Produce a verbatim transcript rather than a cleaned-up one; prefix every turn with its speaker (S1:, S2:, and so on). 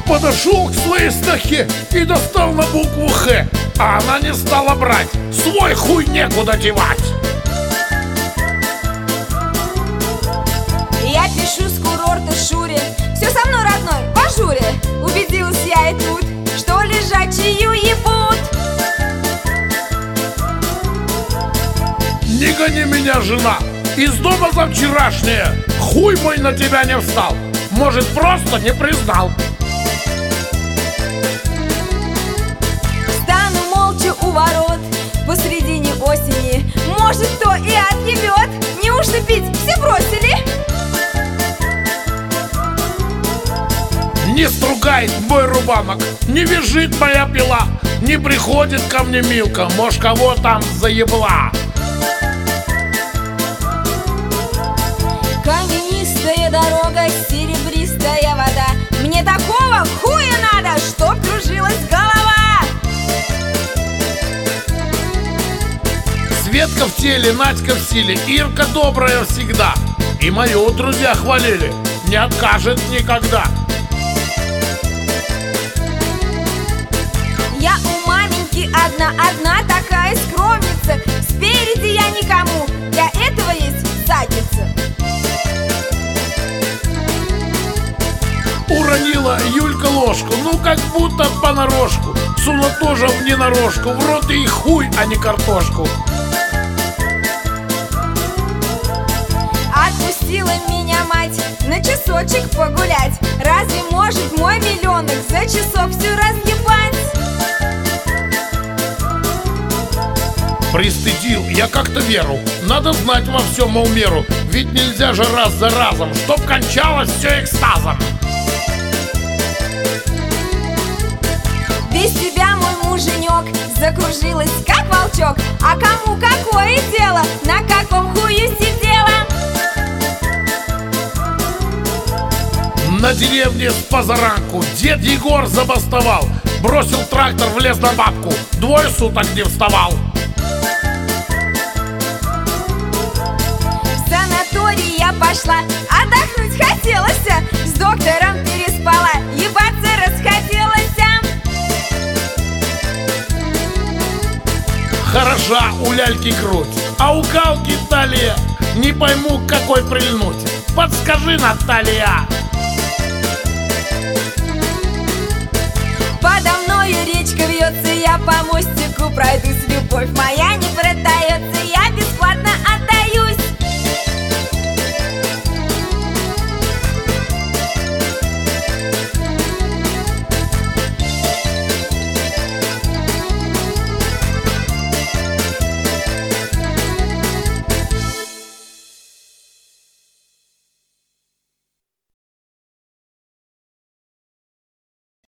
S1: Подошел к своей снохе и достал на букву Х, а она не стала брать. Свой хуй некуда девать.
S2: Я пишу с курорта Шуре, все со мной, родной, по Журе. Убедилась я и тут, что лежачую ебут.
S1: Не гони меня, жена, из дома за вчерашнее. Хуй мой на тебя не встал, может, просто не признал.
S2: Стану молча у ворот посредине осени. Может, кто и отъебет. Неужто пить все бросили?
S1: Не стругает мой рубанок, не визжит моя пила, не приходит ко мне Милка, может, кого там заебла.
S2: Каменистая дорога, серебристая вода. Мне такого хуя надо, чтоб кружилась голова.
S1: Светка в теле, Надька в силе, Ирка добрая всегда. И мою друзья хвалили, не откажет никогда.
S2: Я у маменьки одна, одна такая скромница. Спереди я никому, для этого есть задница.
S1: Уронила Юлька ложку, ну как будто понарошку. Сунула тоже в ненарожку, в рот ей хуй, а не картошку.
S2: Отпустила меня мать на часочек погулять. Разве может мой миллионок за часок всю разъебать?
S1: Пристыдил я как-то Веру, надо знать во всем мол меру. Ведь нельзя же раз за разом, чтоб кончалось все экстазом.
S2: Без тебя, мой муженек, закружилась как волчок. А кому какое дело, на каком хую сидела?
S1: На деревне с позаранку дед Егор забастовал. Бросил трактор, влез на бабку, двое суток не вставал.
S2: В санаторий я пошла, отдохнуть хотелось. С доктором переспала, ебаться расхотелось.
S1: Хороша у ляльки грудь, а у галки талия. Не пойму, к какой прильнуть. Подскажи, Наталья.
S2: Подо мною речка вьется, я по мостику пройдусь, любовь моя.